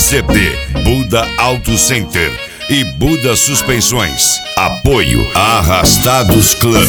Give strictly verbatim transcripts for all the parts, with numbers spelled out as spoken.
C D, Buda Auto Center e Buda Suspensões. Apoio Arrastados Club.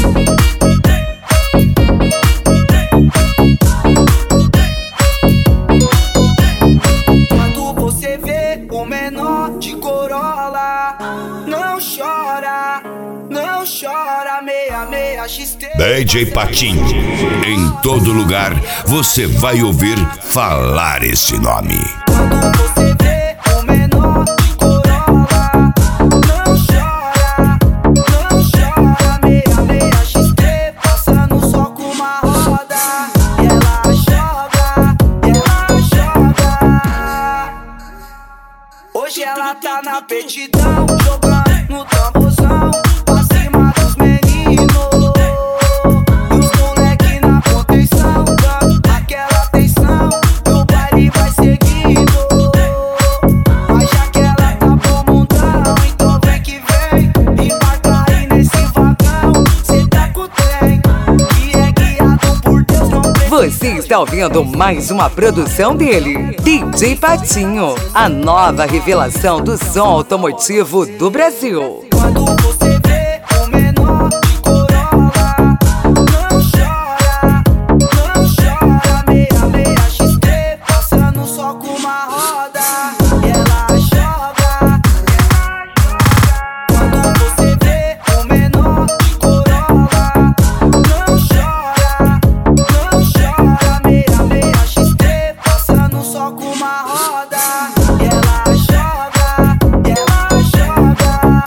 Quando você vê o menor de Corolla, não chora, não chora, meia, meia X T. D J Patinho. Em todo lugar você vai ouvir falar esse nome. Quando você vê o menor de Corolla, não chora, não chora, meia, meia X T. Passando só com uma roda, e ela joga, ela joga. Hoje ela tá na petidão, jogando no tamborzão, pra cima dos meninos. E os moleque na contenção, dando aquela atenção, e o baile vai seguindo. Mas já que ela tá bom mundão, então vem que vem, embarca aí nesse vagão. Cê tá com o trem, que é guiado por Deus, não tem. Você está ouvindo mais uma produção dele, D J Patinho, a nova revelação do som automotivo do Brasil. Quando